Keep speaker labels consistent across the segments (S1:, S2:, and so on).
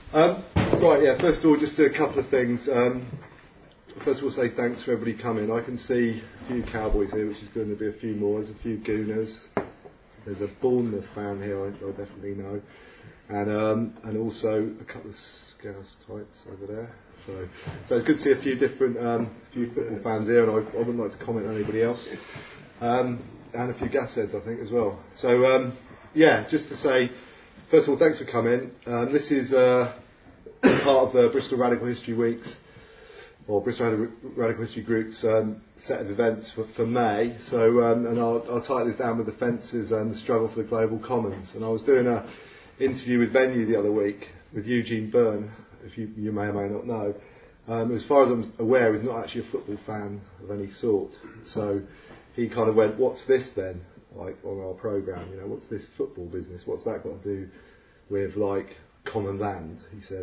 S1: Right, yeah, first of all, just a couple of things. First of all, say thanks for everybody coming. I can see a few Cowboys here, which is going to be a few more. There's a few Gooners. There's a Bournemouth fan here, I definitely know. And also a couple of Scouse types over there. So it's good to see a few different few football fans here, and I wouldn't like to comment on anybody else. And a few gas heads, I think, as well. So, yeah, just to say, first of all, thanks for coming. This is part of the Bristol Radical History Weeks, or Bristol Radical History Group's set of events for May. So, and I'll title this down with the fences and the struggle for the global commons. And I was doing an interview with Venue the other week with Eugene Byrne, if you may or may not know. As far as I'm aware, he's not actually a football fan of any sort. So he kind of went, "What's this then?" Like on our programme, what's this football business? What's that got to do with like common land? He said,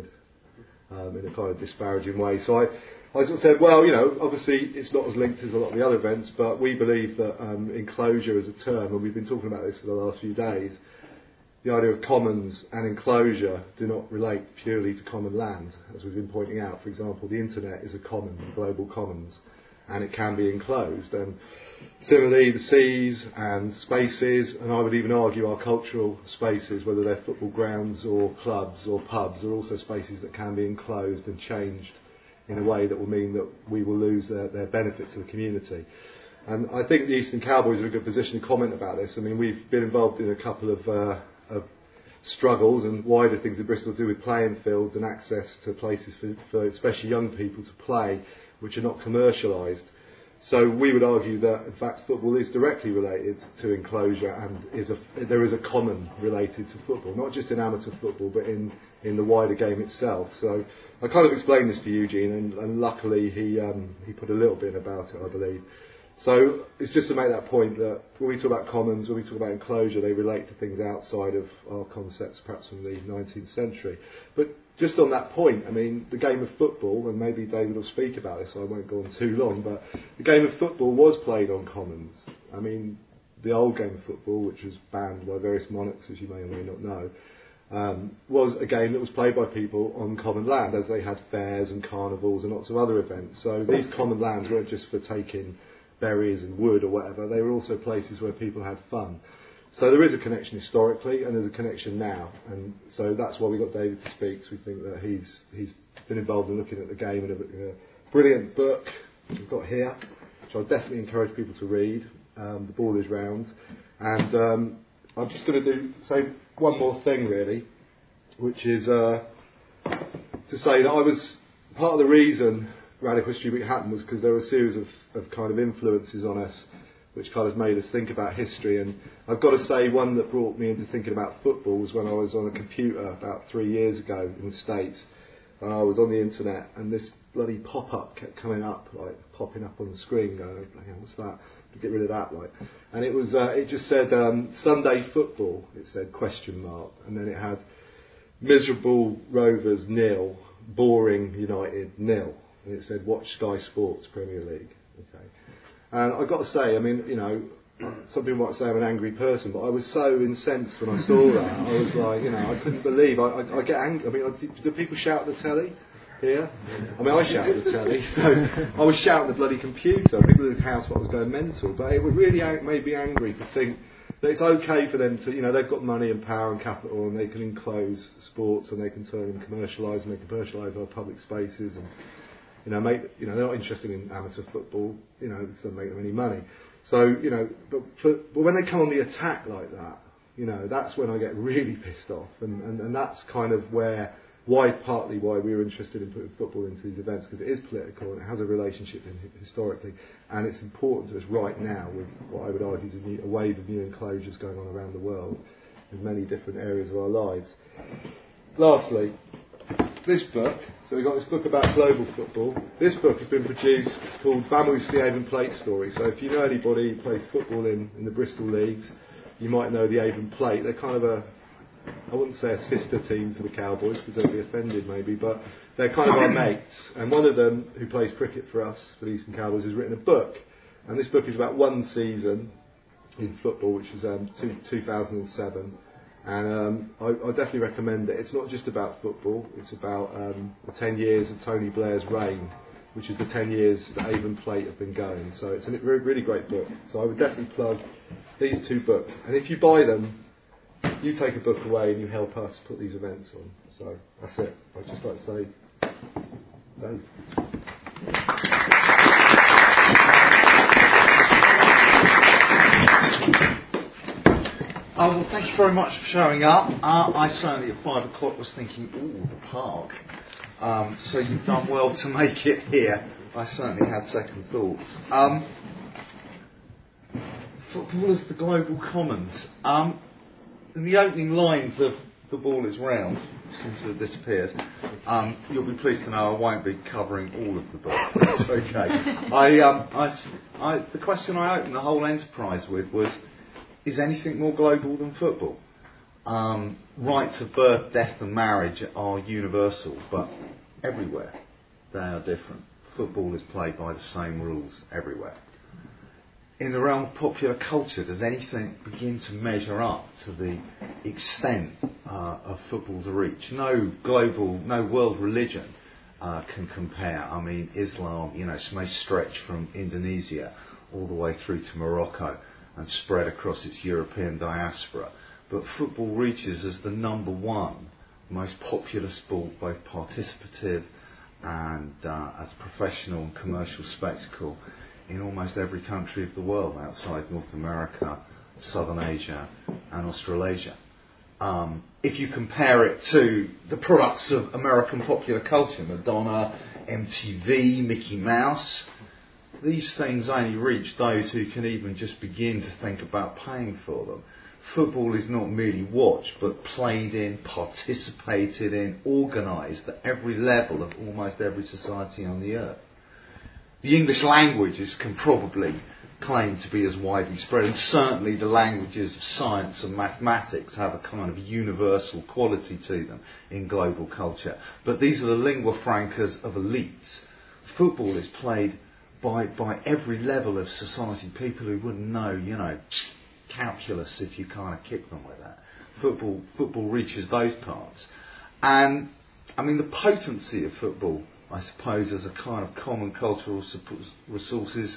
S1: in a kind of disparaging way. So I sort of said, well, obviously it's not as linked as a lot of the other events, but we believe that enclosure as a term, and we've been talking about this for the last few days, the idea of commons and enclosure do not relate purely to common land, as we've been pointing out. For example, the internet is a common, the global commons, and it can be enclosed. And similarly, the seas and spaces, and I would even argue our cultural spaces, whether they're football grounds or clubs or pubs, are also spaces that can be enclosed and changed in a way that will mean that we will lose their benefit to the community. And I think the Eastern Cowboys are in a good position to comment about this. I mean, we've been involved in a couple of struggles and wider things in Bristol to do with playing fields and access to places for especially young people to play, which are not commercialised. So we would argue that, in fact, football is directly related to enclosure, and there is a common related to football, not just in amateur football, but in the wider game itself. So I kind of explained this to Eugene, and luckily he put a little bit about it, I believe. So it's just to make that point that when we talk about commons, when we talk about enclosure, they relate to things outside of our concepts, perhaps from the 19th century. But just on that point, I mean, the game of football, and maybe David will speak about this, so I won't go on too long, but the game of football was played on commons. I mean, the old game of football, which was banned by various monarchs, as you may or may not know, was a game that was played by people on common land, as they had fairs and carnivals and lots of other events. So these common lands weren't just for taking berries and wood or whatever, they were also places where people had fun. So there is a connection historically, and there's a connection now, and so that's why we got David to speak. So we think that he's been involved in looking at the game in a brilliant book we've got here, which I definitely encourage people to read. The Ball is Round, and I'm just going to say one more thing really, which is to say that I was part of the reason Radical History Week happened was because there were a series of kind of influences on us which kind of made us think about history. And I've got to say, one that brought me into thinking about football was when I was on a computer about 3 years ago in the States, and I was on the internet, and this bloody pop-up kept coming up, like popping up on the screen, going, what's that? Get rid of that, like. And it was, it just said Sunday football. It said ? And then it had miserable Rovers 0, boring United 0. And it said watch Sky Sports Premier League. Okay. And I've got to say, I mean, some people might say I'm an angry person, but I was so incensed when I saw that. I was like, I couldn't believe. I get angry. I mean, do people shout at the telly here? I mean, I shout at the telly, so I was shouting at the bloody computer. People in the house thought I was going mental, but it really made me angry to think that it's okay for them to, they've got money and power and capital, and they can enclose sports, and they can turn them commercialise, and they can commercialise our public spaces, and they're not interested in amateur football, it doesn't make them any money. So, but when they come on the attack like that, that's when I get really pissed off, and that's kind of partly why we were interested in putting football into these events, because it is political and it has a relationship historically, and it's important to us right now with what I would argue is a wave of new enclosures going on around the world in many different areas of our lives. Lastly, this book, so we've got this book about global football. This book has been produced, it's called Vamoose the Avon Plate Story. So if you know anybody who plays football in the Bristol leagues, you might know the Avon Plate. They're kind of I wouldn't say a sister team to the Cowboys because they'd be offended maybe, but they're kind of our mates. And one of them, who plays cricket for us, for the Eastern Cowboys, has written a book. And this book is about one season in football, which was 2007. And I definitely recommend it. It's not just about football, it's about the 10 years of Tony Blair's reign, which is the 10 years that Avon Plate have been going. So it's a really, really great book. So I would definitely plug these two books. And if you buy them, you take a book away and you help us put these events on. So that's it. I'd just like to say, Dave.
S2: Well, thank you very much for showing up. I certainly at 5 o'clock was thinking, ooh, the park. So you've done well to make it here. I certainly had second thoughts. Football is the global commons. In the opening lines of The Ball is Round, seems to have disappeared. You'll be pleased to know I won't be covering all of the book. It's okay. The question I opened the whole enterprise with was, is anything more global than football? Rights of birth, death and marriage are universal, but everywhere they are different. Football is played by the same rules everywhere. In the realm of popular culture, does anything begin to measure up to the extent of football's reach? No world religion can compare. I mean, Islam, may stretch from Indonesia all the way through to Morocco and spread across its European diaspora. But football reaches as the number one most popular sport, both participative and as a professional and commercial spectacle in almost every country of the world outside North America, Southern Asia and Australasia. If you compare it to the products of American popular culture, Madonna, MTV, Mickey Mouse, these things only reach those who can even just begin to think about paying for them. Football is not merely watched, but played in, participated in, organised at every level of almost every society on the earth. The English languages can probably claim to be as widely spread, and certainly the languages of science and mathematics have a kind of universal quality to them in global culture. But these are the lingua francas of elites. Football is played by every level of society. People who wouldn't know, calculus if you kind of kick them with that. Football reaches those parts. And, I mean, the potency of football, I suppose, as a kind of common cultural resource is,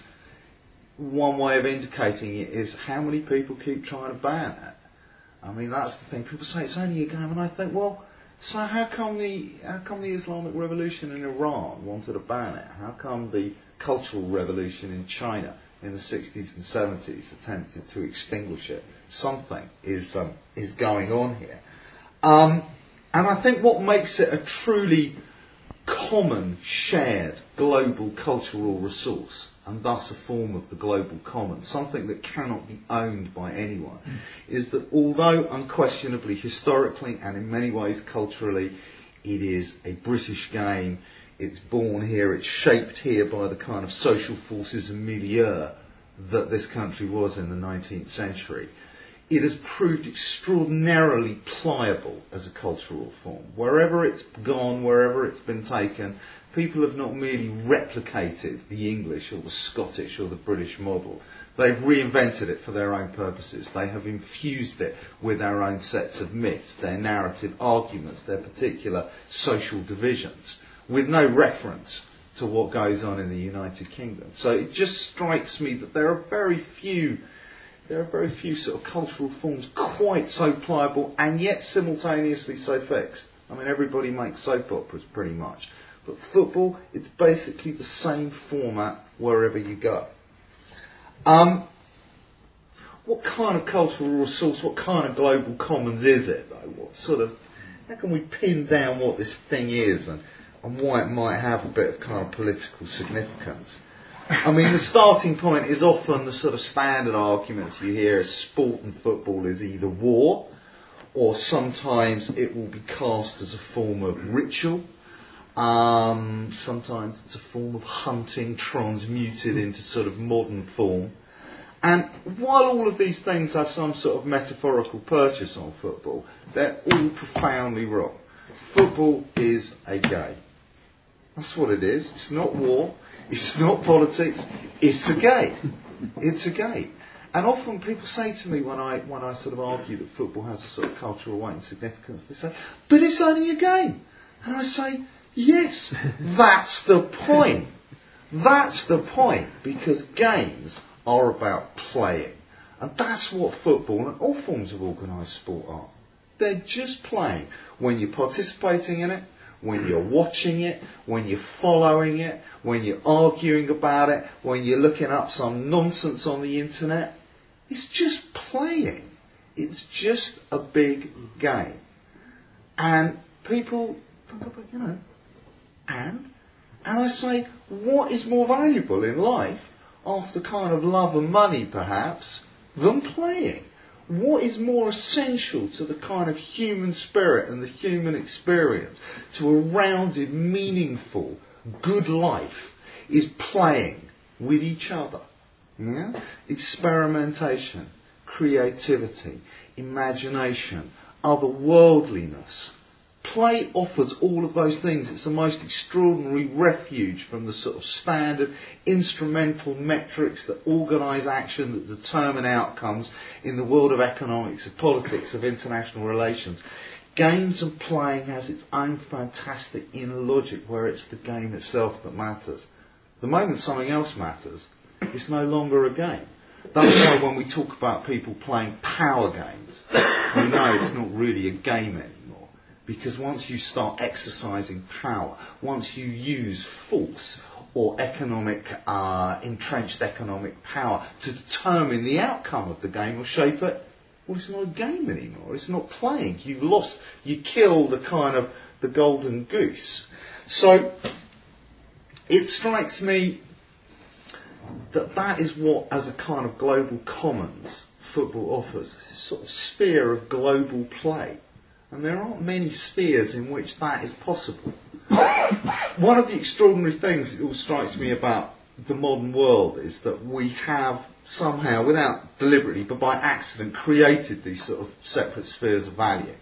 S2: one way of indicating it is how many people keep trying to ban it. I mean, that's the thing. People say it's only a game, and I think, well, so how come the Islamic Revolution in Iran wanted to ban it? How come the Cultural Revolution in China in the 60s and 70s attempted to extinguish it? Something is going on here. And I think what makes it a truly common, shared, global cultural resource, and thus a form of the global common, something that cannot be owned by anyone, is that although unquestionably, historically, and in many ways culturally, it is a British game, it's born here, it's shaped here by the kind of social forces and milieu that this country was in the 19th century, it has proved extraordinarily pliable as a cultural form. Wherever it's gone, wherever it's been taken, people have not merely replicated the English or the Scottish or the British model. They've reinvented it for their own purposes. They have infused it with their own sets of myths, their narrative arguments, their particular social divisions, with no reference to what goes on in the United Kingdom. So it just strikes me that there are very few sort of cultural forms quite so pliable and yet simultaneously so fixed. I mean, everybody makes soap operas pretty much. But football, it's basically the same format wherever you go. What kind of cultural resource, what kind of global commons is it, though? How can we pin down what this thing is and why it might have a bit of kind of political significance? I mean, the starting point is often the sort of standard arguments you hear: sport and football is either war, or sometimes it will be cast as a form of ritual. Sometimes it's a form of hunting transmuted into sort of modern form. And while all of these things have some sort of metaphorical purchase on football, they're all profoundly wrong. Football is a game. That's what it is. It's not war. It's not politics. It's a game. It's a game. And often people say to me when I sort of argue that football has a sort of cultural weight and significance, they say, but it's only a game. And I say, yes, that's the point. That's the point, because games are about playing. And that's what football and all forms of organised sport are. They're just playing. When you're participating in it, when you're watching it, when you're following it, when you're arguing about it, when you're looking up some nonsense on the internet, it's just playing. It's just a big game. And people, and I say, what is more valuable in life, after kind of love and money perhaps, than playing? What is more essential to the kind of human spirit and the human experience, to a rounded, meaningful, good life, is playing with each other. Yeah? Experimentation, creativity, imagination, otherworldliness. Play offers all of those things. It's the most extraordinary refuge from the sort of standard instrumental metrics that organise action, that determine outcomes in the world of economics, of politics, of international relations. Games and playing has its own fantastic inner logic, where it's the game itself that matters. The moment something else matters, it's no longer a game. That's why when we talk about people playing power games, we know it's not really a game anymore. Because once you start exercising power, once you use force or entrenched economic power to determine the outcome of the game or shape it, well, it's not a game anymore. It's not playing. You've lost. You kill the golden goose. So it strikes me that is what, as a kind of global commons, football offers. This sort of sphere of global play. And there aren't many spheres in which that is possible. One of the extraordinary things that always strikes me about the modern world is that we have somehow, without deliberately, but by accident, created these sort of separate spheres of value.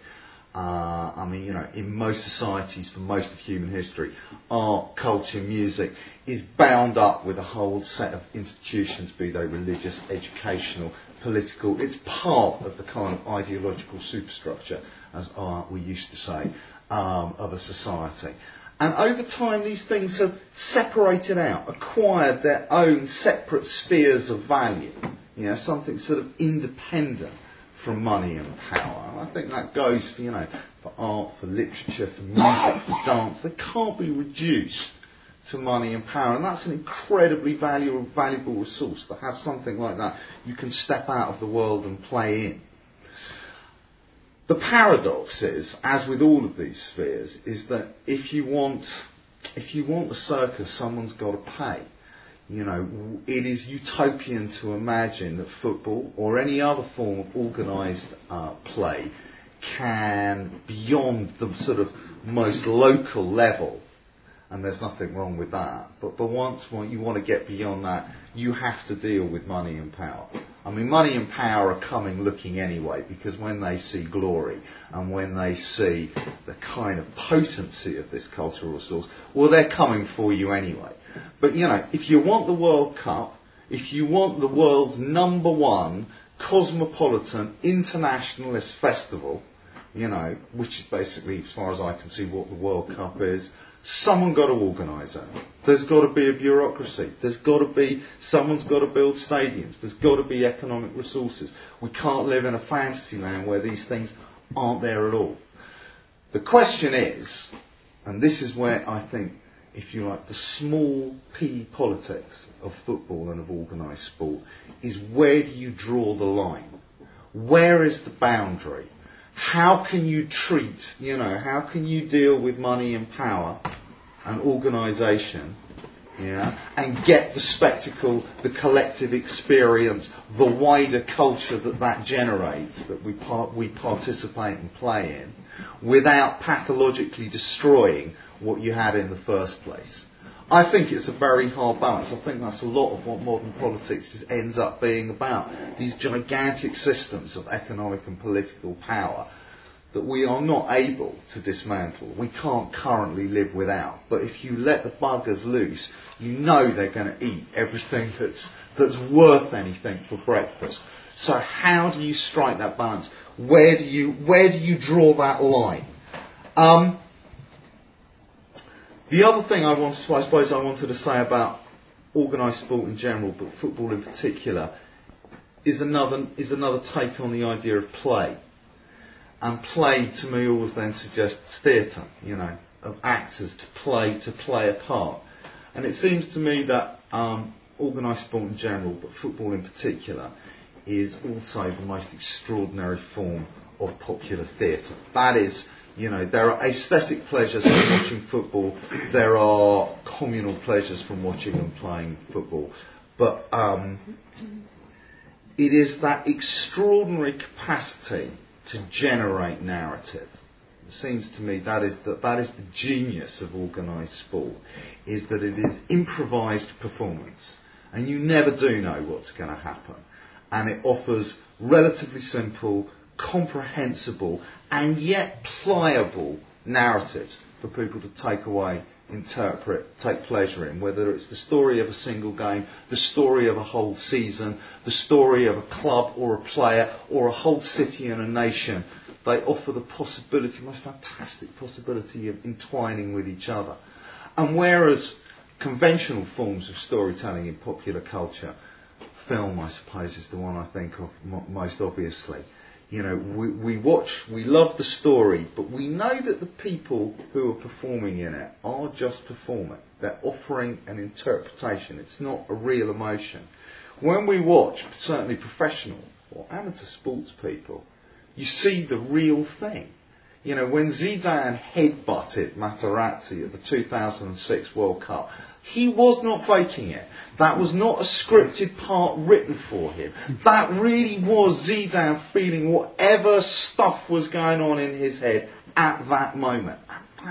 S2: In most societies, for most of human history, art, culture, music is bound up with a whole set of institutions, be they religious, educational, political. It's part of the kind of ideological superstructure, as we used to say, of a society. And over time, these things have separated out, acquired their own separate spheres of value. Something sort of independent from money and power. And I think that goes for art, for literature, for music, for dance. They can't be reduced to money and power, and that's an incredibly valuable resource. To have something like that, you can step out of the world and play in. The paradox is, as with all of these spheres, is that if you want the circus, someone's got to pay. It is utopian to imagine that football or any other form of organised play can, beyond the sort of most local level, and there's nothing wrong with that, but once you want to get beyond that, you have to deal with money and power. Money and power are coming looking anyway, because when they see glory and when they see the kind of potency of this cultural resource, well, they're coming for you anyway. But, if you want the World Cup, if you want the world's #1 cosmopolitan internationalist festival, which is basically, as far as I can see, what the World Cup is, someone's got to organise it. There's got to be a bureaucracy. Someone's got to build stadiums. There's got to be economic resources. We can't live in a fantasy land where these things aren't there at all. The question is, and this is where I think, if you like, the small p politics of football and of organised sport, is where do you draw the line? Where is the boundary? How can you treat, how can you deal with money and power and organisation, and get the spectacle, the collective experience, the wider culture that generates, that we participate and play in, without pathologically destroying what you had in the first place? I think it's a very hard balance. I think that's a lot of what modern politics ends up being about. These gigantic systems of economic and political power that we are not able to dismantle. We can't currently live without. But if you let the buggers loose, you know they're going to eat everything that's worth anything for breakfast. So how do you strike that balance? Where do you draw that line? The other thing I wanted to say about organised sport in general, but football in particular, is another take on the idea of play. And play to me always then suggests theatre, of actors to play a part. And it seems to me that organised sport in general, but football in particular, is also the most extraordinary form of popular theatre. That is, there are aesthetic pleasures from watching football, there are communal pleasures from watching and playing football, but it is that extraordinary capacity to generate narrative. It seems to me that is the genius of organised sport, is that it is improvised performance, and you never do know what's going to happen, and it offers relatively simple, comprehensible, and yet pliable narratives for people to take away, interpret, take pleasure in, whether it's the story of a single game, the story of a whole season, the story of a club or a player or a whole city and a nation. They offer the possibility, most fantastic possibility of entwining with each other. And whereas conventional forms of storytelling in popular culture, film I suppose is the one I think of most obviously, we watch, we love the story, but we know that the people who are performing in it are just performing. They're offering an interpretation. It's not a real emotion. When we watch, certainly professional or amateur sports people, you see the real thing. When Zidane headbutted Materazzi at the 2006 World Cup, he was not faking it. That was not a scripted part written for him. That really was Zidane feeling whatever stuff was going on in his head at that moment.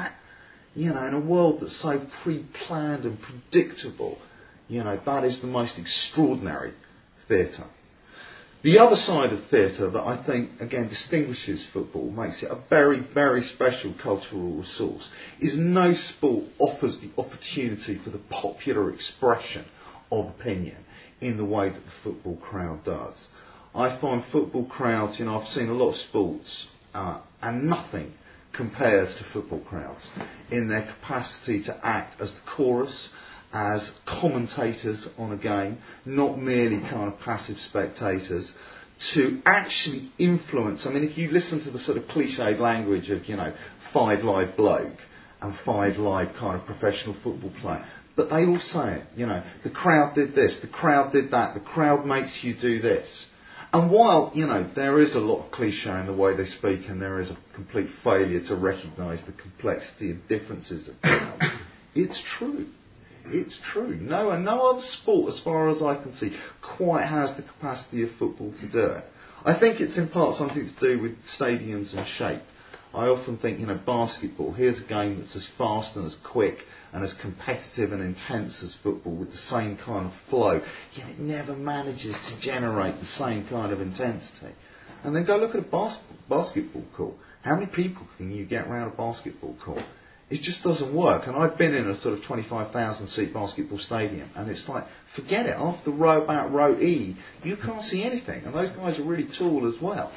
S2: In a world that's so pre-planned and predictable, that is the most extraordinary theatre. The other side of theatre that I think, again, distinguishes football, makes it a very, very special cultural resource, is no sport offers the opportunity for the popular expression of opinion in the way that the football crowd does. I find football crowds, I've seen a lot of sports, and nothing compares to football crowds in their capacity to act as the chorus, as commentators on a game, not merely kind of passive spectators, to actually influence. I mean, if you listen to the sort of cliched language of, Five Live bloke and Five Live kind of professional football player, but they all say it, the crowd did this, the crowd did that, the crowd makes you do this. And while, there is a lot of cliche in the way they speak, and there is a complete failure to recognise the complexity and differences of crowds, it's true. It's true. No other sport, as far as I can see, quite has the capacity of football to do it. I think it's in part something to do with stadiums and shape. I often think, basketball, here's a game that's as fast and as quick and as competitive and intense as football, with the same kind of flow, yet it never manages to generate the same kind of intensity. And then go look at a basketball court. How many people can you get around a basketball court? It just doesn't work. And I've been in a sort of 25,000 seat basketball stadium, and it's like, forget it, after about row E, you can't see anything. And those guys are really tall as well.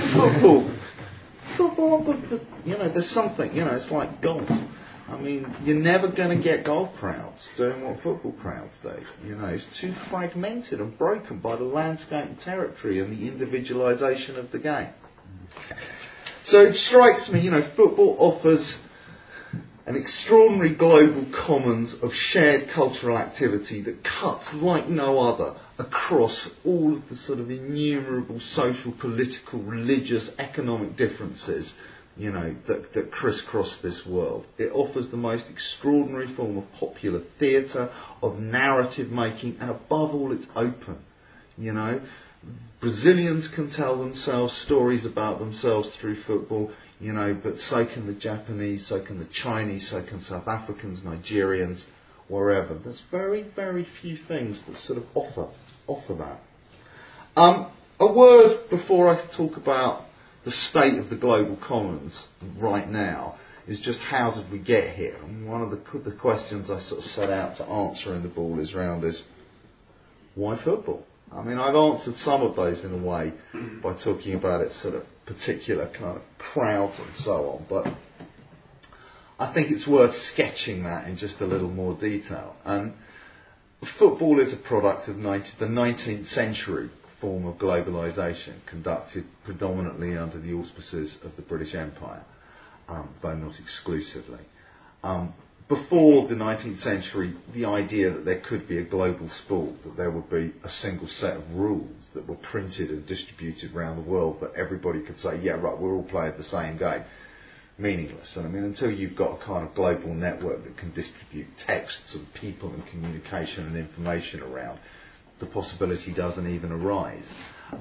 S2: Football, but there's something, it's like golf. I mean, you're never going to get golf crowds doing what football crowds do. It's too fragmented and broken by the landscape and territory and the individualisation of the game. So it strikes me, football offers an extraordinary global commons of shared cultural activity that cuts like no other across all of the sort of innumerable social, political, religious, economic differences, that crisscross this world. It offers the most extraordinary form of popular theatre, of narrative making, and above all, it's open. Brazilians can tell themselves stories about themselves through football, but so can the Japanese, so can the Chinese, so can South Africans, Nigerians, wherever. There's very, very few things that sort of offer that. A word before I talk about the state of the global commons right now is just how did we get here? And one of the questions I sort of set out to answer in the Ball is Round is, why football? I mean, I've answered some of those in a way by talking about its sort of particular kind of crowds and so on, but I think it's worth sketching that in just a little more detail. And football is a product of the 19th century form of globalisation, conducted predominantly under the auspices of the British Empire, though not exclusively. Before the 19th century, the idea that there could be a global sport, that there would be a single set of rules that were printed and distributed around the world, that everybody could say, yeah, right, we're all playing the same game, meaningless. And I mean, until you've got a kind of global network that can distribute texts and people and communication and information around, the possibility doesn't even arise.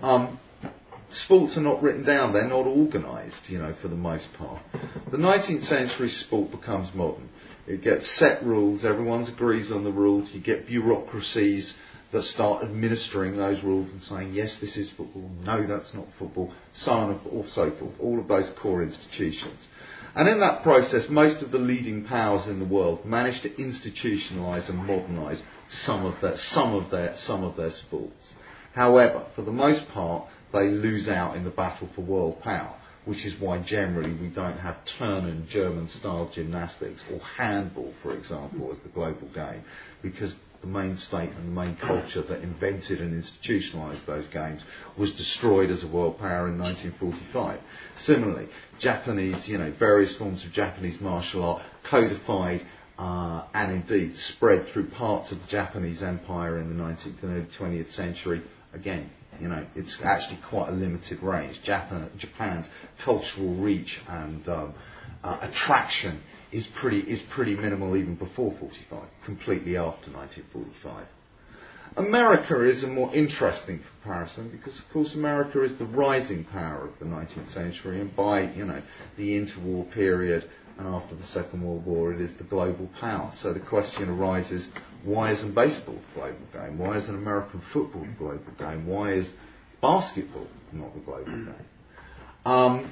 S2: Sports are not written down, they're not organised, for the most part. The 19th century sport becomes modern. It gets set rules, everyone agrees on the rules, you get bureaucracies that start administering those rules and saying, yes, this is football, no, that's not football, so on and so forth, all of those core institutions. And in that process, most of the leading powers in the world manage to institutionalise and modernise some of their sports. However, for the most part, they lose out in the battle for world power, which is why generally we don't have turn-and German-style gymnastics or handball, for example, as the global game, because the main state and the main culture that invented and institutionalised those games was destroyed as a world power in 1945. Similarly, various forms of Japanese martial art codified and indeed spread through parts of the Japanese Empire in the 19th and early 20th century. Again, it's actually quite a limited range. Japan's cultural reach and attraction is pretty minimal even before 45, completely after 1945. America is a more interesting comparison because, of course, America is the rising power of the 19th century, and by the interwar period and after the Second World War, it is the global power. So the question arises: why isn't baseball the global game? Why isn't American football the global game? Why is basketball not the global game?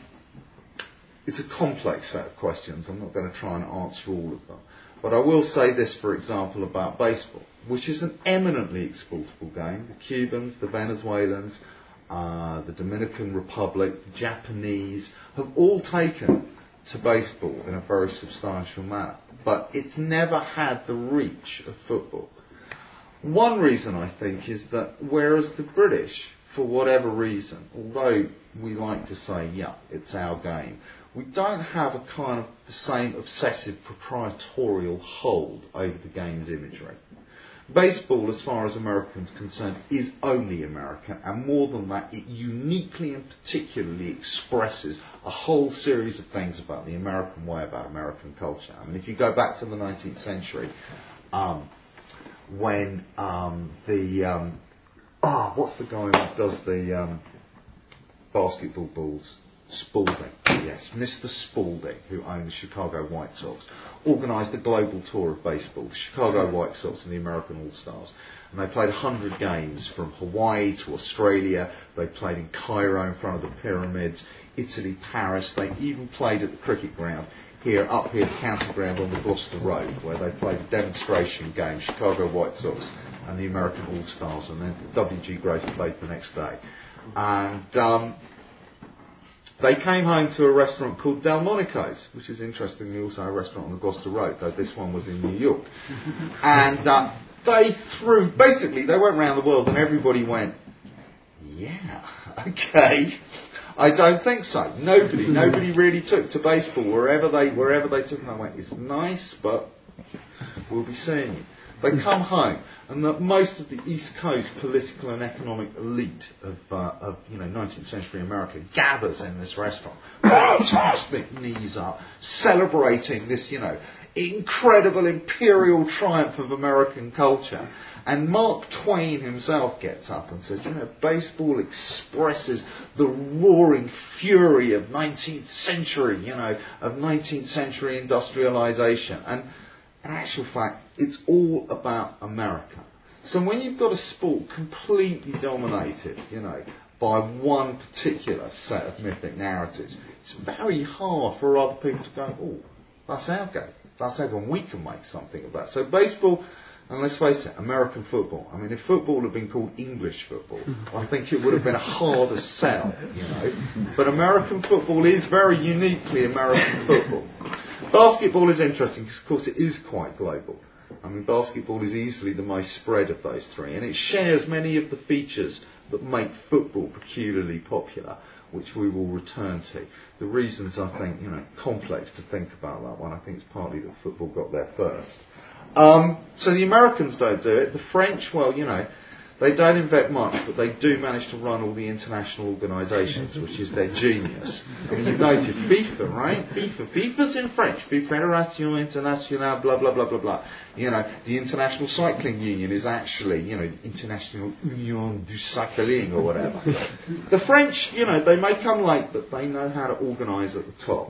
S2: It's a complex set of questions. I'm not going to try and answer all of them. But I will say this, for example, about baseball, which is an eminently exportable game. The Cubans, the Venezuelans, the Dominican Republic, the Japanese have all taken to baseball in a very substantial manner. But it's never had the reach of football. One reason, I think, is that whereas the British, for whatever reason, although we like to say, yeah, it's our game, we don't have a kind of the same obsessive proprietorial hold over the game's imagery. Baseball, as far as Americans are concerned, is only America, and more than that, it uniquely and particularly expresses a whole series of things about the American way, about American culture. I mean, if you go back to the 19th century, when what's the guy that does the basketball balls? Spalding, yes, Mr. Spalding, who owned the Chicago White Sox, organised a global tour of baseball, the Chicago White Sox and the American All-Stars. And they played 100 games from Hawaii to Australia. They played in Cairo in front of the pyramids, Italy, Paris. They even played at the cricket ground up here, County Ground on the Gloucester Road, where they played a demonstration game, Chicago White Sox and the American All-Stars, and then W.G. Grace played the next day. And they came home to a restaurant called Delmonico's, which is interestingly also a restaurant on the Gloucester Road, though this one was in New York. And they went around the world and everybody went, yeah, okay. I don't think so. Nobody really took to baseball wherever they took them. They went, it's nice, but we'll be seeing you. They come home, and most of the East Coast political and economic elite of 19th century America gathers in this restaurant, fantastic knees up, celebrating this, incredible imperial triumph of American culture. And Mark Twain himself gets up and says, baseball expresses the roaring fury of 19th century, of 19th century industrialization. And in actual fact, it's all about America. So when you've got a sport completely dominated, by one particular set of mythic narratives, it's very hard for other people to go, oh, that's our game. That's how come we can make something of that. So baseball, and let's face it, American football. I mean, if football had been called English football, I think it would have been a harder sell, you know. But American football is very uniquely American football. Basketball is interesting because, of course, it is quite global. I mean, basketball is easily the most spread of those three, and it shares many of the features that make football peculiarly popular, which we will return to. The reasons, I think, you know, complex to think about that one. I think it's partly that football got there first. So the Americans don't do it. The French, well, you know, they don't invent much, but they do manage to run all the international organisations, which is their genius. I mean, you've noted FIFA, right? FIFA's in French. Fédération Internationale, blah, blah, blah, blah, blah. You know, the International Cycling Union is actually, you know, International Union du Cycling or whatever. The French, you know, they may come late, but they know how to organise at the top.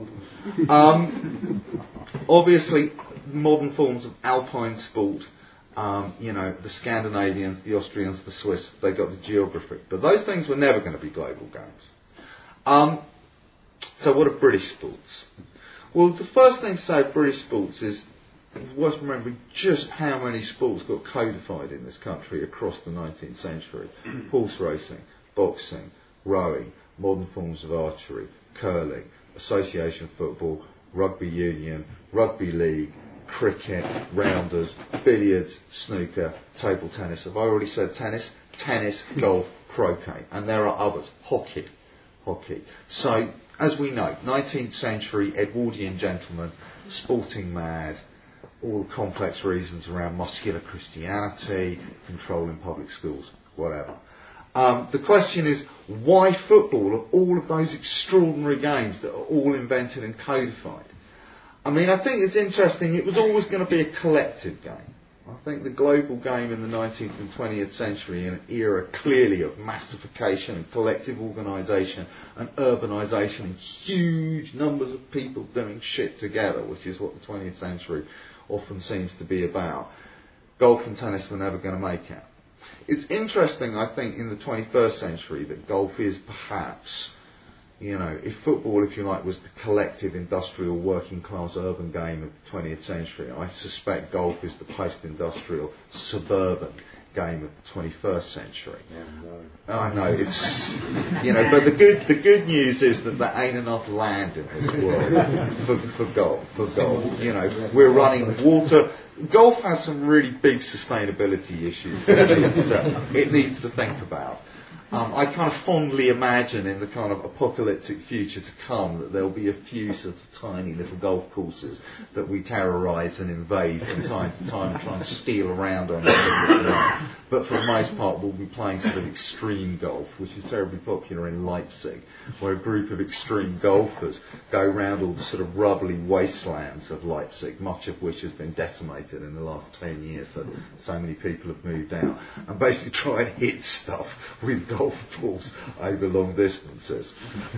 S2: Obviously, modern forms of alpine sport, you know, the Scandinavians, the Austrians, the Swiss, they got the geography. But those things were never going to be global games. So what are British sports? Well, the first thing to say of British sports is it's worth remembering just how many sports got codified in this country across the 19th century. Horse racing, boxing, rowing, modern forms of archery, curling, association football, rugby union, rugby league, cricket, rounders, billiards, snooker, table tennis. Have I already said tennis? Tennis, golf, croquet. And there are others. Hockey. So, as we know, 19th century Edwardian gentlemen, sporting mad, all the complex reasons around muscular Christianity, control in public schools, whatever. The question is, why football of all of those extraordinary games that are all invented and codified? I mean, I think it's interesting, it was always going to be a collective game. I think the global game in the 19th and 20th century, in an era clearly of massification and collective organisation and urbanisation and huge numbers of people doing shit together, which is what the 20th century often seems to be about, golf and tennis were never going to make it. It's interesting, I think, in the 21st century that golf is perhaps, you know, if football, if you like, was the collective industrial working class urban game of the 20th century, I suspect golf is the post-industrial suburban game of the 21st century. I know, it's, you know, but the good news is that there ain't enough land in this world for golf. You know, we're running water. Golf has some really big sustainability issues that it needs to think about. I kind of fondly imagine in the kind of apocalyptic future to come that there'll be a few sort of tiny little golf courses that we terrorise and invade from time to time and try and steal around on them. But for the most part we'll be playing sort of extreme golf, which is terribly popular in Leipzig, where a group of extreme golfers go around all the sort of rubbly wastelands of Leipzig, much of which has been decimated in the last 10 years, so many people have moved out, and basically try and hit stuff with golf balls over long distances.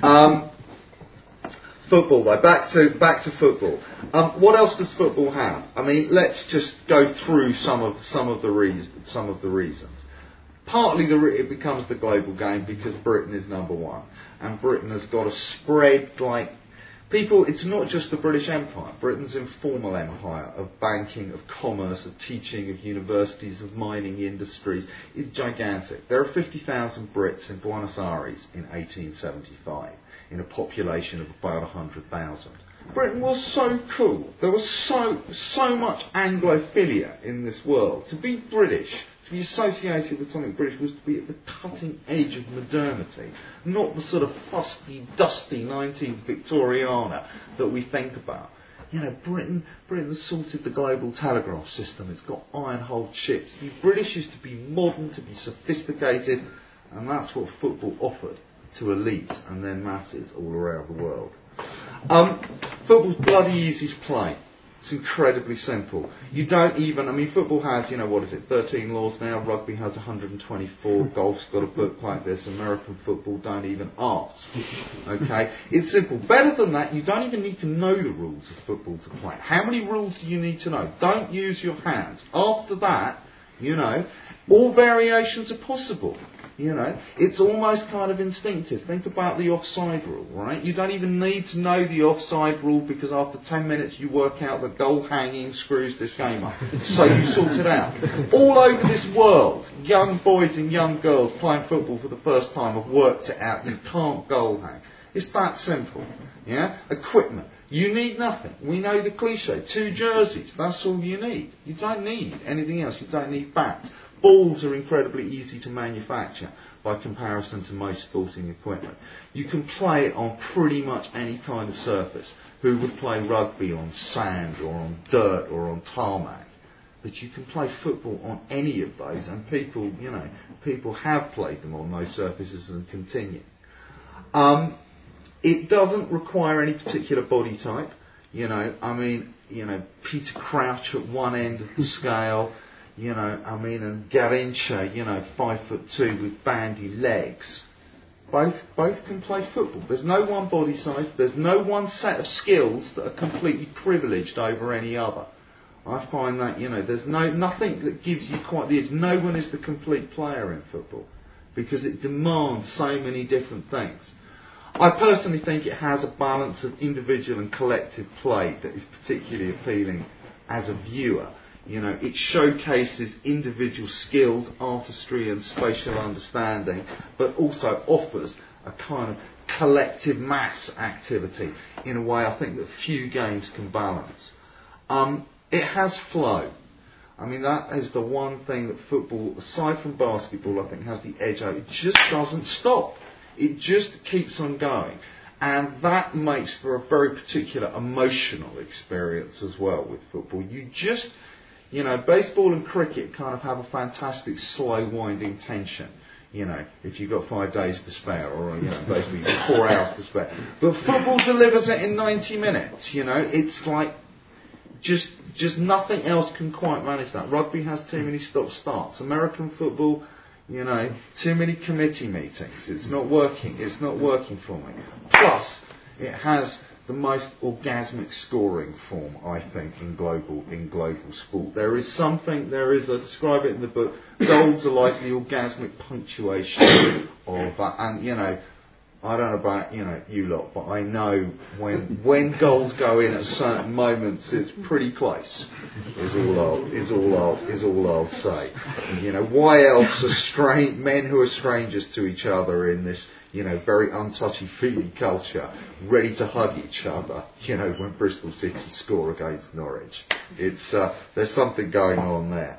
S2: Football, though. Back to football. What else does football have? I mean, let's just go through some of the reasons. Partly it becomes the global game because Britain is number one, and Britain has got a spread like people. It's not just the British Empire. Britain's informal empire of banking, of commerce, of teaching, of universities, of mining industries is gigantic. There are 50,000 Brits in Buenos Aires in 1875 in a population of about 100,000. Britain was so cool. There was so much Anglophilia in this world. To be British, to be associated with something British, was to be at the cutting edge of modernity, not the sort of fusty, dusty 19th Victoriana that we think about. You know, Britain sorted the global telegraph system. It's got iron-hulled ships. To be British is to be modern, to be sophisticated, and that's what football offered to elite and then masses all around the world. Football's bloody easy to play. It's incredibly simple. You don't even, I mean, football has, 13 laws now. Rugby has 124. Golf's got a book like this. American football, don't even ask. Okay? It's simple. Better than that, you don't even need to know the rules of football to play. How many rules do you need to know? Don't use your hands. After that, all variations are possible. You know, it's almost kind of instinctive. Think about the offside rule, right? You don't even need to know the offside rule because after 10 minutes you work out that goal hanging screws this game up. So you sort it out. All over this world, young boys and young girls playing football for the first time have worked it out. You can't goal hang. It's that simple. Yeah? Equipment. You need nothing. We know the cliche. 2 jerseys. That's all you need. You don't need anything else. You don't need bats. Balls are incredibly easy to manufacture by comparison to most sporting equipment. You can play it on pretty much any kind of surface. Who would play rugby on sand or on dirt or on tarmac? But you can play football on any of those, and people have played them on those surfaces and continue. It doesn't require any particular body type. Peter Crouch at one end of the scale, and Garrincha, 5'2" with bandy legs. Both can play football. There's no one body size. There's no one set of skills that are completely privileged over any other. I find that, there's nothing that gives you quite the edge. No one is the complete player in football because it demands so many different things. I personally think it has a balance of individual and collective play that is particularly appealing as a viewer. It showcases individual skills, artistry and spatial understanding, but also offers a kind of collective mass activity in a way I think that few games can balance. It has flow. That is the one thing that football, aside from basketball, I think has the edge out. It just doesn't stop. It just keeps on going. And that makes for a very particular emotional experience as well with football. Baseball and cricket kind of have a fantastic slow winding tension. If you've got 5 days to spare, or basically 4 hours to spare. But football delivers it in 90 minutes. It's like just nothing else can quite manage that. Rugby has too many stop-starts. American football, too many committee meetings. It's not working. It's not working for me. Plus, it has the most orgasmic scoring form, I think, in global sport. I describe it in the book, goals are like the orgasmic punctuation of that. And, I don't know about, you lot, but I know when goals go in at certain moments, it's pretty close, is all I'll say. Why else are men who are strangers to each other in this, very untouchy-feely culture, ready to hug each other, when Bristol City score against Norwich? There's something going on there.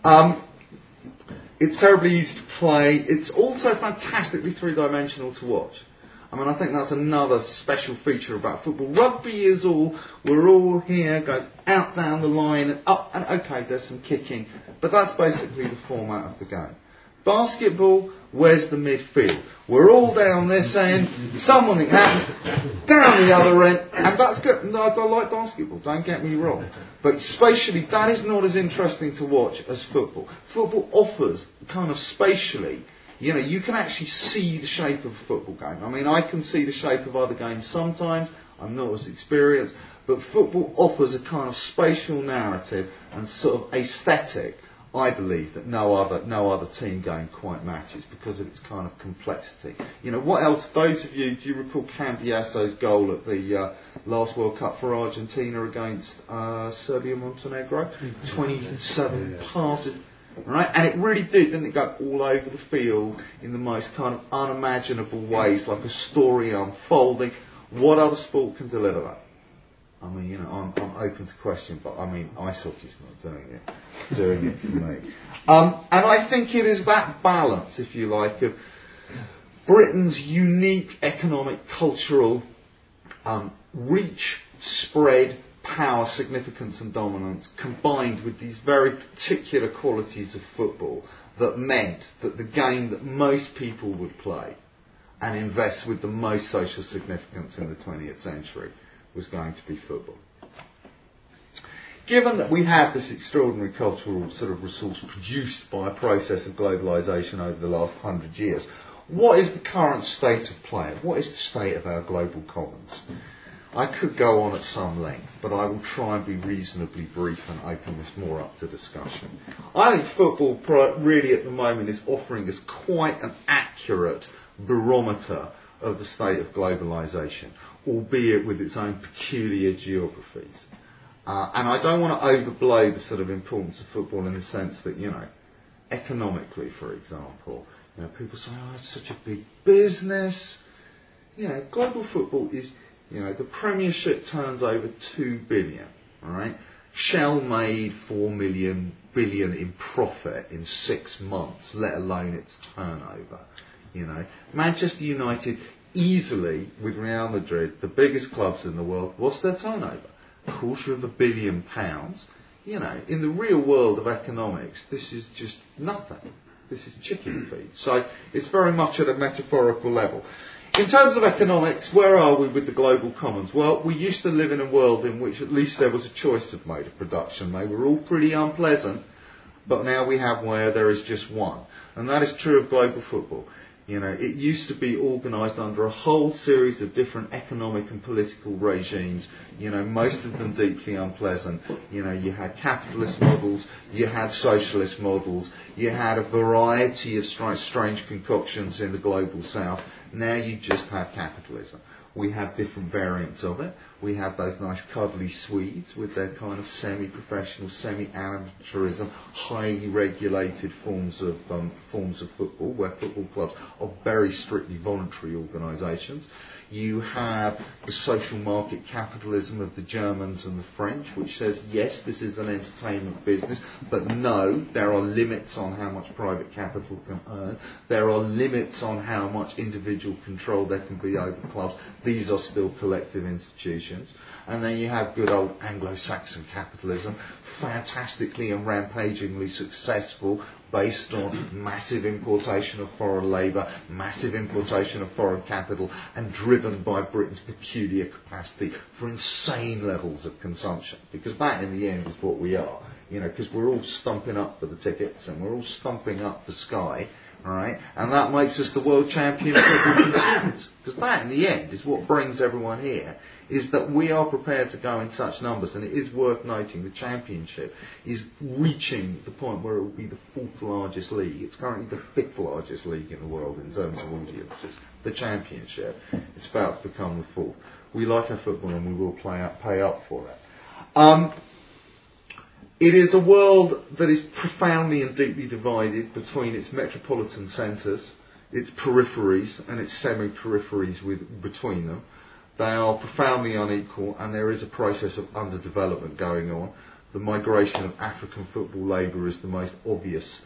S2: It's terribly easy to play. It's also fantastically three-dimensional to watch. I think that's another special feature about football. Rugby is we're all here, goes out down the line and up, and okay, there's some kicking, but that's basically the format of the game. Basketball, where's the midfield? We're all down there saying, something happened, down the other end, and that's good. No, I don't like basketball, don't get me wrong. But spatially, that is not as interesting to watch as football. Football offers, kind of spatially, you can actually see the shape of a football game. I can see the shape of other games sometimes. I'm not as experienced. But football offers a kind of spatial narrative and sort of aesthetic, I believe, that no other team game quite matches because of its kind of complexity. What else? Those of you, do you recall Cambiaso's goal at the last World Cup for Argentina against Serbia-Montenegro? 27 passes. Right? And it really didn't it go all over the field in the most kind of unimaginable ways, like a story unfolding. What other sport can deliver that? I'm open to question, but ice hockey's not doing it for me. And I think it is that balance, if you like, of Britain's unique economic, cultural reach, spread, power, significance and dominance combined with these very particular qualities of football that meant that the game that most people would play and invest with the most social significance in the 20th century was going to be football. Given that we have this extraordinary cultural sort of resource produced by a process of globalisation over the last 100 years, what is the current state of play? What is the state of our global commons? I could go on at some length, but I will try and be reasonably brief and open this more up to discussion. I think football really at the moment is offering us quite an accurate barometer of the state of globalisation, albeit with its own peculiar geographies. And I don't want to overblow the sort of importance of football in the sense that, economically, for example, people say, oh, it's such a big business. Global football is, the Premiership turns over 2 billion, all right? Shell made 4 billion in profit in 6 months, let alone its turnover. Manchester United easily, with Real Madrid, the biggest clubs in the world, what's their turnover? £250 million. In the real world of economics, this is just nothing. This is chicken feed. So it's very much at a metaphorical level. In terms of economics, where are we with the global commons? Well, we used to live in a world in which at least there was a choice of mode of production. They were all pretty unpleasant, but now we have where there is just one. And that is true of global football. It used to be organised under a whole series of different economic and political regimes, most of them deeply unpleasant. You had capitalist models, you had socialist models, you had a variety of strange concoctions in the global south. Now you just have capitalism. We have different variants of it. We have those nice cuddly Swedes with their kind of semi-professional, semi-amateurism, highly regulated forms of football, where football clubs are very strictly voluntary organisations. You have the social market capitalism of the Germans and the French, which says, yes, this is an entertainment business, but no, there are limits on how much private capital can earn. There are limits on how much individual control there can be over clubs. These are still collective institutions. And then you have good old Anglo-Saxon capitalism, fantastically and rampagingly successful, based on massive importation of foreign labour, massive importation of foreign capital, and driven by Britain's peculiar capacity for insane levels of consumption. Because that, in the end, is what we are. Because we're all stumping up for the tickets, and we're all stumping up for Sky, all right? And that makes us the world champion of football consumers. Because that, in the end, is what brings everyone here, is that we are prepared to go in such numbers. And it is worth noting the Championship is reaching the point where it will be the 4th largest league. It's currently the 5th largest league in the world in terms of audiences. The Championship is about to become the 4th. We like our football and we will pay up for it. It is a world that is profoundly and deeply divided between its metropolitan centres, its peripheries, and its semi-peripheries between them. They are profoundly unequal, and there is a process of underdevelopment going on. The migration of African football labour is the most obvious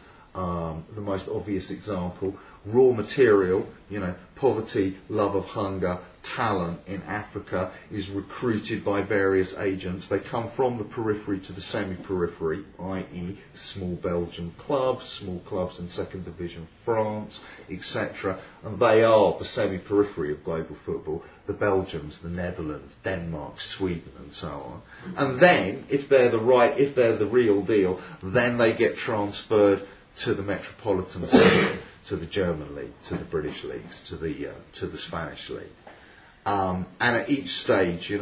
S2: example. Raw material, poverty, love of hunger, talent in Africa is recruited by various agents. They come from the periphery to the semi-periphery, i.e. small Belgian clubs, small clubs in second division France, etc. And they are the semi-periphery of global football. The Belgians, the Netherlands, Denmark, Sweden, and so on. And then, if they're the real deal, then they get transferred to the metropolitan centre, to the German league, to the British leagues, to the Spanish league. And at each stage,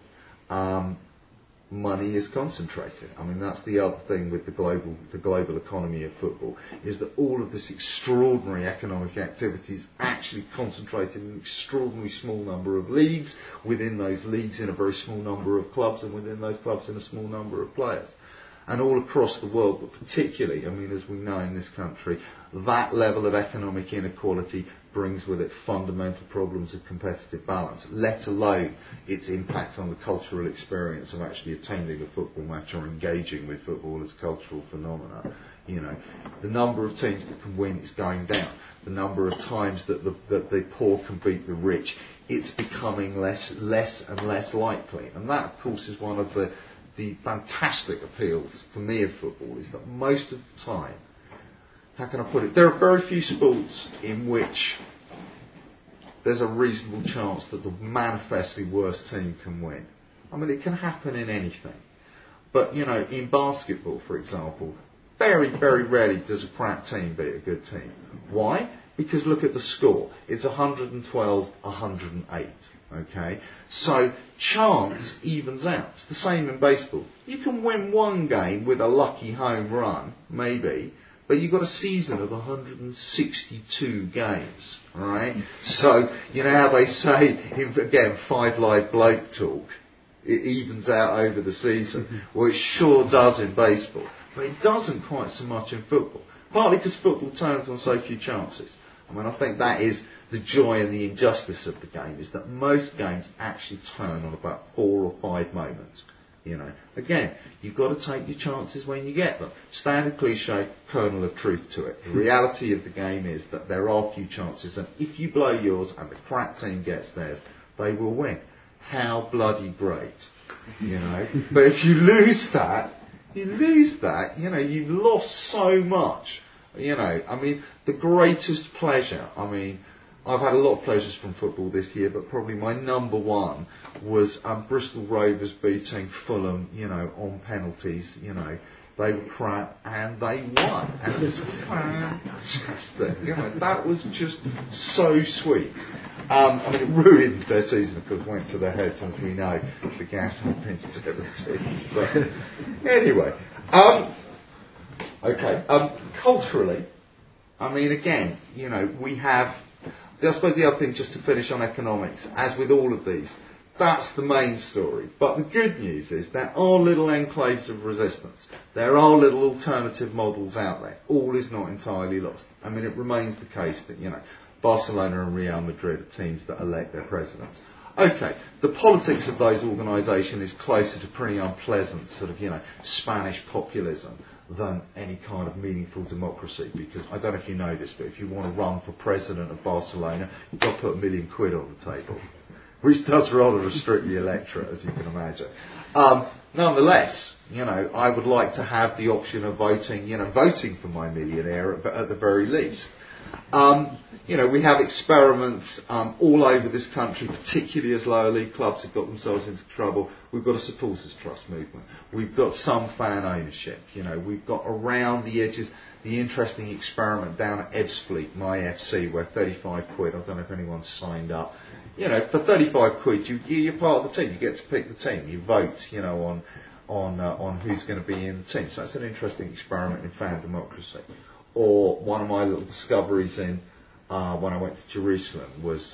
S2: money is concentrated. I mean, that's the other thing with the global economy of football, is that all of this extraordinary economic activity is actually concentrated in an extraordinarily small number of leagues, within those leagues in a very small number of clubs, and within those clubs in a small number of players. And all across the world, but particularly, as we know in this country, that level of economic inequality brings with it fundamental problems of competitive balance, let alone its impact on the cultural experience of actually attending a football match or engaging with football as a cultural phenomena. The number of teams that can win is going down. The number of times that the poor can beat the rich, it's becoming less and less likely. And that, of course, is one of the fantastic appeals for me of football, is that most of the time, how can I put it, there are very few sports in which there's a reasonable chance that the manifestly worst team can win. It can happen in anything. But, in basketball, for example, very, very rarely does a crap team beat a good team. Why? Because look at the score. It's 112-108. Okay, so chance evens out. It's the same in baseball. You can win one game with a lucky home run, maybe, but you've got a season of 162 games, alright? So, you know how they say, again, 5 Live bloke talk, it evens out over the season. Well, it sure does in baseball, but it doesn't quite so much in football. Partly because football turns on so few chances. I mean, I think that is the joy and the injustice of the game, is that most games actually turn on about 4 or 5 moments. You know, again, you've got to take your chances when you get them. Standard cliche, kernel of truth to it. The reality of the game is that there are few chances, and if you blow yours and the crap team gets theirs, they will win. How bloody great, you know. But if you lose that, you know, you've lost so much. You know, I mean, the greatest pleasure, I mean, I've had a lot of pleasures from football this year, but probably my number one was Bristol Rovers beating Fulham, you know, on penalties. You know, they were crap and they won, and it was fantastic. You know, that was just so sweet. I mean, it ruined their season, of course, went to their heads, as we know, the gas and penalties. But anyway, okay, culturally, I mean, again, you know, we have. I suppose the other thing, just to finish on economics, as with all of these, that's the main story. But the good news is there are little enclaves of resistance. There are little alternative models out there. All is not entirely lost. I mean, it remains the case that, you know, Barcelona and Real Madrid are teams that elect their presidents. Okay, the politics of those organisations is closer to pretty unpleasant sort of, you know, Spanish populism than any kind of meaningful democracy, because I don't know if you know this, but if you want to run for president of Barcelona, you've got to put £1 million on the table, which does rather restrict the electorate, as you can imagine. Nonetheless, you know, I would like to have the option of voting for my millionaire at the very least. You know, we have experiments all over this country, particularly as lower league clubs have got themselves into trouble. We've got a supporters trust movement. We've got some fan ownership. You know, we've got around the edges the interesting experiment down at Ebbsfleet, my FC, where 35 quid, I don't know if anyone's signed up. You know, for 35 quid, you're part of the team. You get to pick the team. You vote, you know, on who's going to be in the team. So that's an interesting experiment in fan democracy. Or one of my little discoveries in when I went to Jerusalem was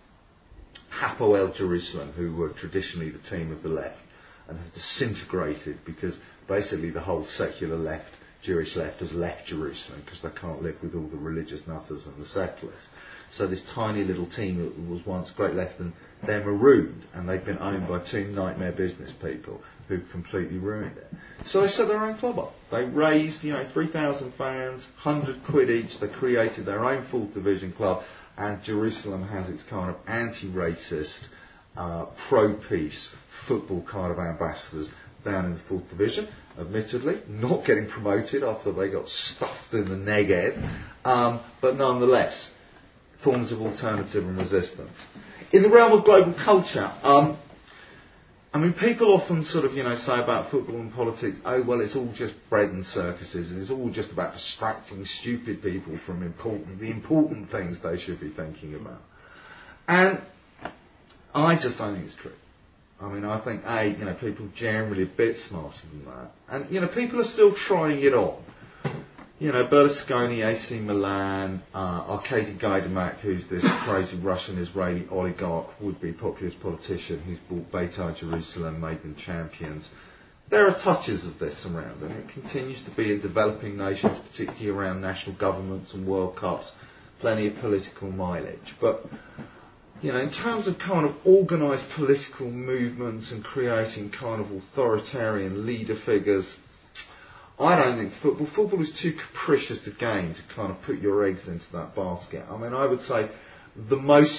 S2: Hapoel Jerusalem, who were traditionally the team of the left and have disintegrated because basically the whole secular left, Jewish left, has left Jerusalem because they can't live with all the religious nutters and the settlers. So this tiny little team that was once great left, and they're marooned, and they've been owned by 2 nightmare business people who've completely ruined it. So they set their own club up. They raised, you know, 3,000 fans, 100 quid each. They created their own 4th division club, and Jerusalem has its kind of anti-racist, pro-peace football kind of ambassadors down in the 4th division. Admittedly, not getting promoted after they got stuffed in the Negev, but nonetheless, forms of alternative and resistance. In the realm of global culture, I mean, people often sort of, you know, say about football and politics, oh, well, it's all just bread and circuses, and it's all just about distracting stupid people from the important things they should be thinking about. And I just don't think it's true. I mean, I think, you know, people are generally a bit smarter than that. And, you know, people are still trying it on. You know, Berlusconi, AC Milan, Arkady Gaidamak, who's this crazy Russian-Israeli oligarch, would-be populist politician who's bought Beitar Jerusalem, made them champions. There are touches of this around, and it continues to be in developing nations, particularly around national governments and World Cups, plenty of political mileage. But, you know, in terms of kind of organised political movements and creating kind of authoritarian leader figures, I don't think football is too capricious a game to kind of put your eggs into that basket. I mean, I would say the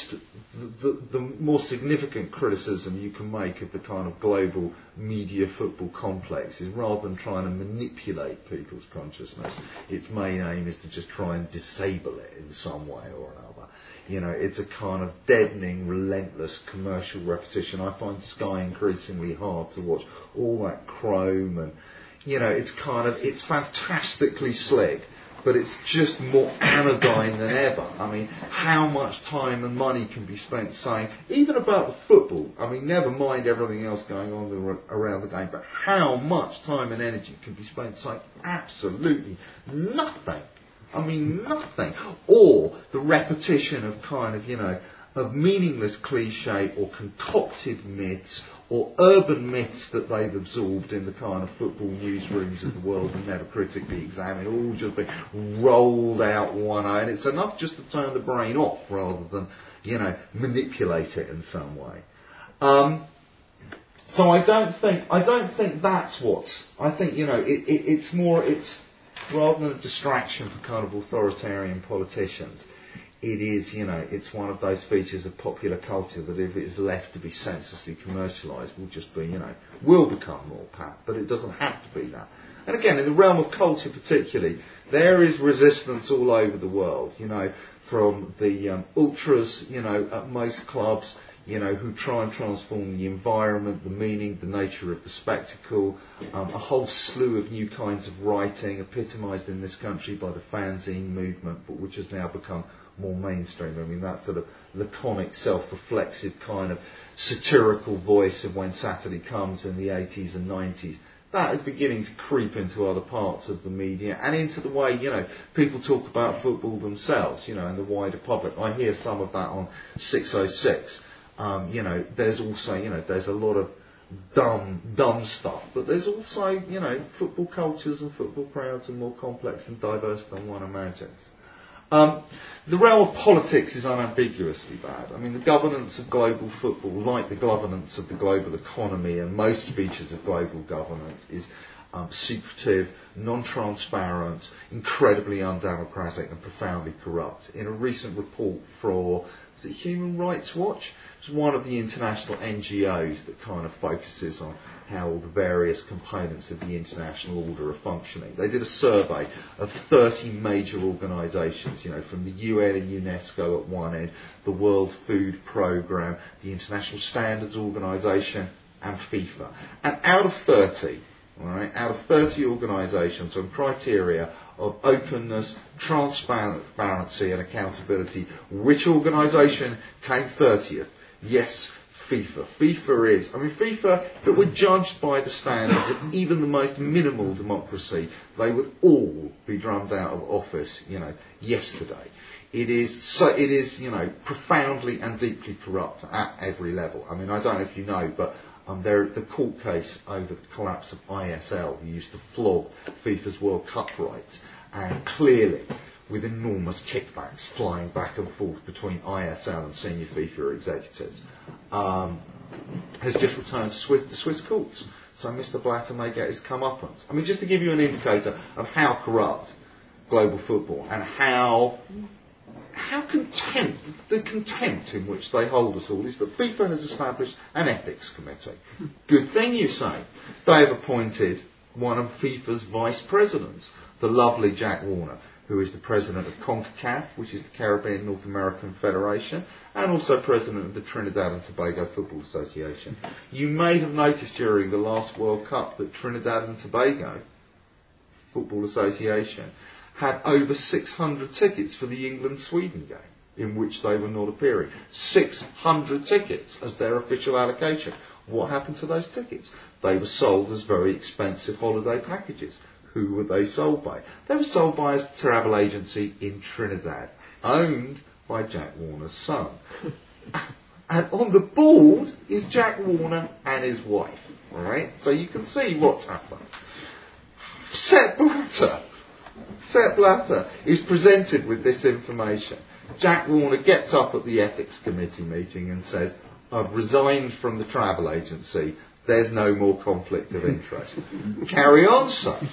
S2: more significant criticism you can make of the kind of global media football complex is, rather than trying to manipulate people's consciousness, its main aim is to just try and disable it in some way or another. You know, it's a kind of deadening, relentless commercial repetition. I find Sky increasingly hard to watch. All that chrome and, you know, it's fantastically slick, but it's just more anodyne than ever. I mean, how much time and money can be spent saying, even about the football, I mean, never mind everything else going on around the game, but how much time and energy can be spent saying absolutely nothing. I mean, nothing. Or the repetition of kind of, of meaningless cliche or concocted myths or urban myths that they've absorbed in the kind of football newsrooms of the world and never critically examined, all just being rolled out one eye. And it's enough just to turn the brain off rather than, manipulate it in some way. So I don't think that's what's. I think it's rather than a distraction for kind of authoritarian politicians. It is, it's one of those features of popular culture that if it is left to be senselessly commercialised will just be, will become more pat, but it doesn't have to be that. And again, in the realm of culture particularly, there is resistance all over the world, from the ultras, at most clubs, who try and transform the environment, the meaning, the nature of the spectacle, a whole slew of new kinds of writing epitomised in this country by the fanzine movement, but which has now become more mainstream. I mean, that sort of laconic, self-reflexive kind of satirical voice of When Saturday Comes in the 80s and 90s, that is beginning to creep into other parts of the media and into the way, people talk about football themselves, and the wider public. I hear some of that on 606. There's also, there's a lot of dumb stuff, but there's also, football cultures and football crowds are more complex and diverse than one imagines. The realm of politics is unambiguously bad. I mean, the governance of global football, like the governance of the global economy and most features of global governance, is secretive, non-transparent, incredibly undemocratic and profoundly corrupt. In a recent report for Human Rights Watch, it's one of the international NGOs that kind of focuses on how all the various components of the international order are functioning. They did a survey of 30 major organisations, from the UN and UNESCO at one end, the World Food Programme, the International Standards Organisation and FIFA. And out of 30 organisations on criteria of openness, transparency and accountability, which organisation came 30th? Yes, FIFA. FIFA is, FIFA, if it were judged by the standards of even the most minimal democracy, they would all be drummed out of office, yesterday. It is, profoundly and deeply corrupt at every level. I don't know if you know, but the court case over the collapse of ISL, who used to flog FIFA's World Cup rights, and clearly with enormous kickbacks flying back and forth between ISL and senior FIFA executives, has just returned to the Swiss courts. So Mr. Blatter may get his comeuppance. Just to give you an indicator of how corrupt global football and how the contempt in which they hold us all is that FIFA has established an ethics committee. Good thing, you say. They have appointed one of FIFA's vice presidents, the lovely Jack Warner, who is the president of CONCACAF, which is the Caribbean North American Federation, and also president of the Trinidad and Tobago Football Association. You may have noticed during the last World Cup that Trinidad and Tobago Football Association had over 600 tickets for the England-Sweden game, in which they were not appearing. 600 tickets as their official allocation. What happened to those tickets? They were sold as very expensive holiday packages. Who were they sold by? They were sold by a travel agency in Trinidad, owned by Jack Warner's son. And on the board is Jack Warner and his wife. Alright? So you can see what's happened. Sepp Blatter is presented with this information. Jack Warner gets up at the ethics committee meeting and says, I've resigned from the travel agency. There's no more conflict of interest. Carry on, son.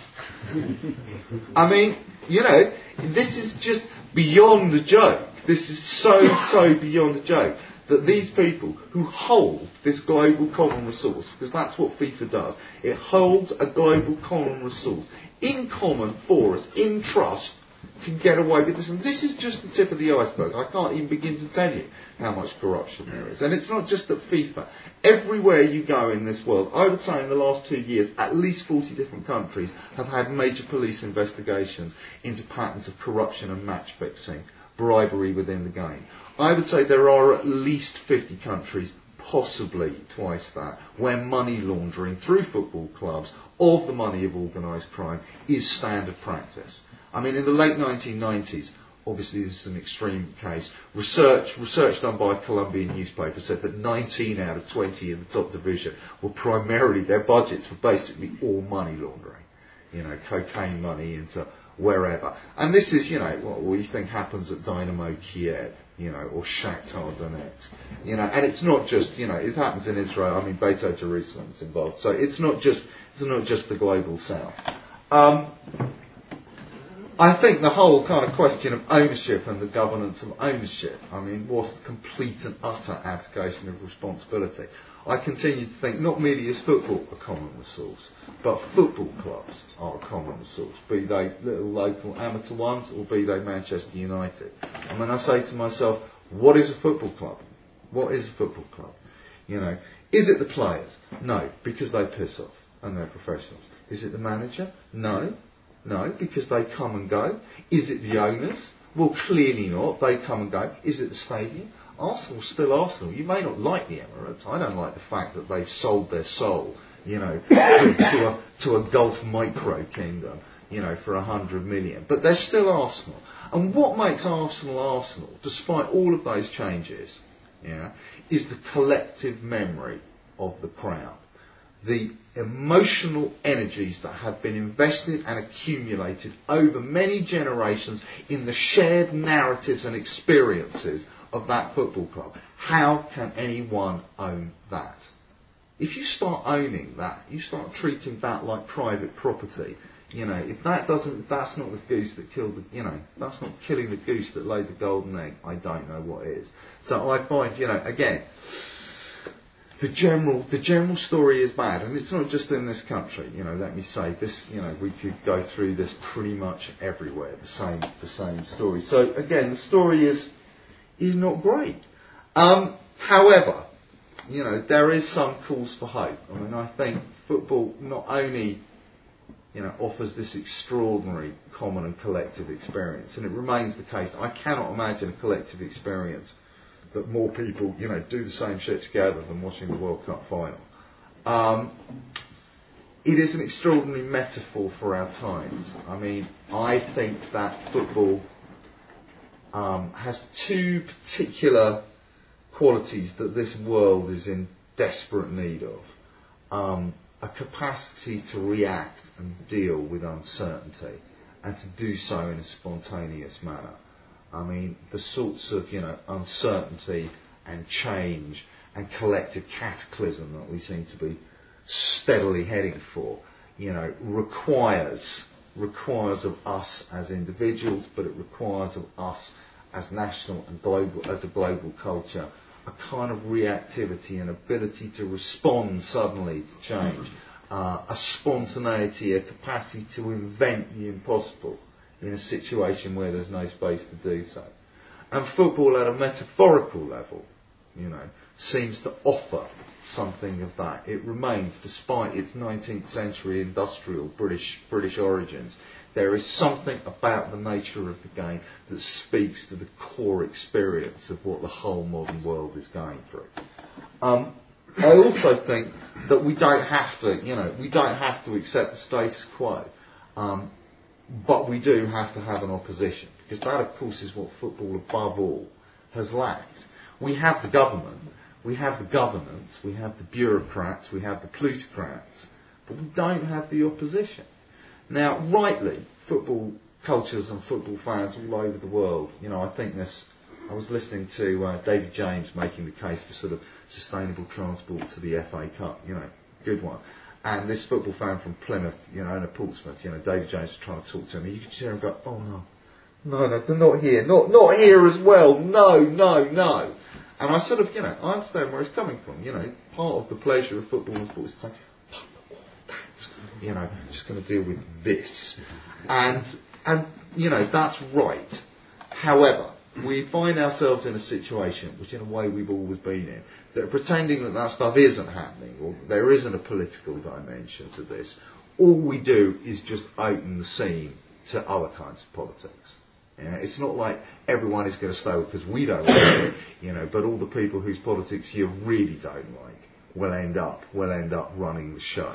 S2: This is just beyond a joke. This is so beyond a joke that these people who hold this global common resource, because that's what FIFA does, it holds a global common resource in common for us, in trust, can get away with this. And this is just the tip of the iceberg. I can't even begin to tell you how much corruption there is. And it's not just at FIFA. Everywhere you go in this world, I would say in the last 2 years, at least 40 different countries have had major police investigations into patterns of corruption and match fixing, bribery within the game. I would say there are at least 50 countries, possibly twice that, where money laundering through football clubs of the money of organised crime is standard practice. I mean, in the late 1990s, obviously this is an extreme case, research done by a Colombian newspaper said that 19 out of 20 in the top division were primarily, their budgets were basically all money laundering. You know, cocaine money into wherever. And this is, you know, what we think happens at Dynamo Kiev, you know, or Shakhtar Donetsk. You know, and it's not just, you know, it happens in Israel. I mean, Beitar Jerusalem is involved. So it's not just the global south. I think the whole kind of question of ownership and the governance of ownership, I mean, was complete and utter abdication of responsibility. I continue to think not merely is football a common resource, but football clubs are a common resource, be they little local amateur ones or be they Manchester United. And when I say to myself, what is a football club? What is a football club? You know, is it the players? No, because they piss off and they're professionals. Is it the manager? No. No, because they come and go. Is it the owners? Well, clearly not. They come and go. Is it the stadium? Arsenal's still Arsenal. You may not like the Emirates. I don't like the fact that they've sold their soul, you know, to a Gulf micro kingdom, you know, for 100 million. But they're still Arsenal. And what makes Arsenal Arsenal, despite all of those changes, yeah, is the collective memory of the crowd. The emotional energies that have been invested and accumulated over many generations in the shared narratives and experiences of that football club. How can anyone own that? If you start owning that, you start treating that like private property. You know, if that's not the goose that killed the, you know, that's not killing the goose that laid the golden egg, I don't know what is. So I find, you know, again, the general story is bad, and it's not just in this country. You know, let me say this. You know, we could go through this pretty much everywhere. The same story. So again, the story is not great. However, you know, there is some cause for hope. I mean, I think football not only, you know, offers this extraordinary common and collective experience, and it remains the case. I cannot imagine a collective experience that more people, you know, do the same shit together than watching the World Cup final. It is an extraordinary metaphor for our times. I mean, I think that football has two particular qualities that this world is in desperate need of. A capacity to react and deal with uncertainty, and to do so in a spontaneous manner. I mean, the sorts of, you know, uncertainty and change and collective cataclysm that we seem to be steadily heading for, you know, requires of us as individuals, but it requires of us as national and global, as a global culture, a kind of reactivity and ability to respond suddenly to change, a spontaneity, a capacity to invent the impossible in a situation where there's no space to do so. And football at a metaphorical level, you know, seems to offer something of that. It remains, despite its 19th century industrial British origins, there is something about the nature of the game that speaks to the core experience of what the whole modern world is going through. I also think that we don't have to accept the status quo. But we do have to have an opposition, because that, of course, is what football above all has lacked. We have the government, we have the governance, we have the bureaucrats, we have the plutocrats, but we don't have the opposition. Now, rightly, football cultures and football fans all over the world, you know, I think this, I was listening to David James making the case for sort of sustainable transport to the FA Cup, you know, good one. And this football fan from Plymouth, you know, and at Portsmouth, you know, David James was trying to talk to him, and you could hear him go, oh no, they're not here, not here as well, no. And I sort of, you know, I understand where he's coming from, you know, part of the pleasure of football and sports is saying, fuck all that, you know, I'm just going to deal with this. And that's right. However, we find ourselves in a situation, which in a way we've always been in, that pretending that stuff isn't happening, or there isn't a political dimension to this, all we do is just open the scene to other kinds of politics. It's not like everyone is going to stay because we don't like it, but all the people whose politics you really don't like will end up running the show.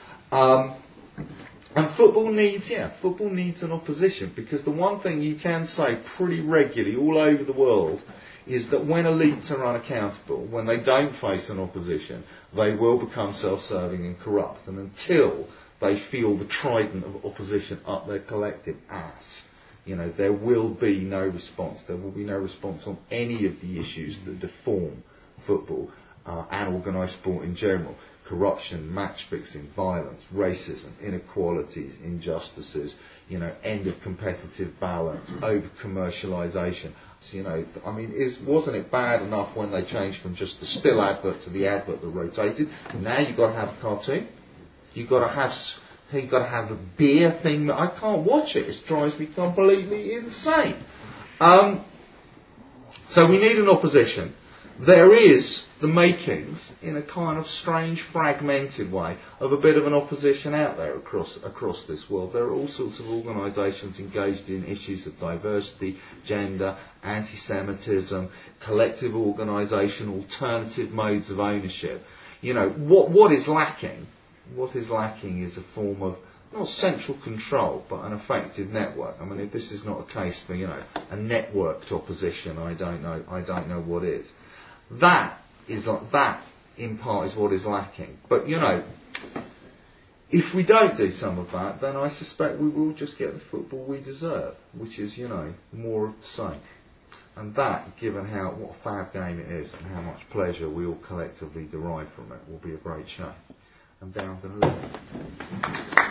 S2: And football needs an opposition, because the one thing you can say pretty regularly all over the world is that when elites are unaccountable, when they don't face an opposition, they will become self-serving and corrupt. And until they feel the trident of opposition up their collective ass, there will be no response. There will be no response on any of the issues that deform football and organised sport in general. Corruption, match fixing, violence, racism, inequalities, injustices, end of competitive balance, over commercialisation. Wasn't it bad enough when they changed from just the still advert to the advert that rotated? Now you've got to have a cartoon. You've got to have a beer thing. I can't watch it. It drives me completely insane. So we need an opposition. There is the makings, in a kind of strange, fragmented way, of a bit of an opposition out there across this world. There are all sorts of organisations engaged in issues of diversity, gender, anti-Semitism, collective organisation, alternative modes of ownership. What is lacking? What is lacking is a form of, not central control, but an effective network. If this is not a case for, a networked opposition, I don't know what is. That in part is what is lacking. But if we don't do some of that, then I suspect we will just get the football we deserve, which is more of the same. And that, given what a fab game it is and how much pleasure we all collectively derive from it, will be a great show. And there I'm going to leave it.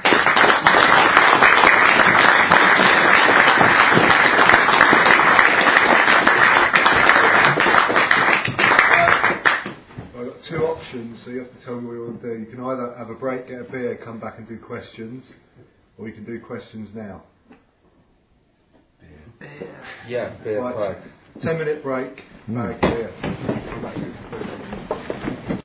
S1: Two options, so you have to tell me what you want to do. You can either have a break, get a beer, come back and do questions, or you can do questions now.
S3: Beer.
S2: Yeah, beer.
S1: Right, 10-minute break, beer. Come back and do some food.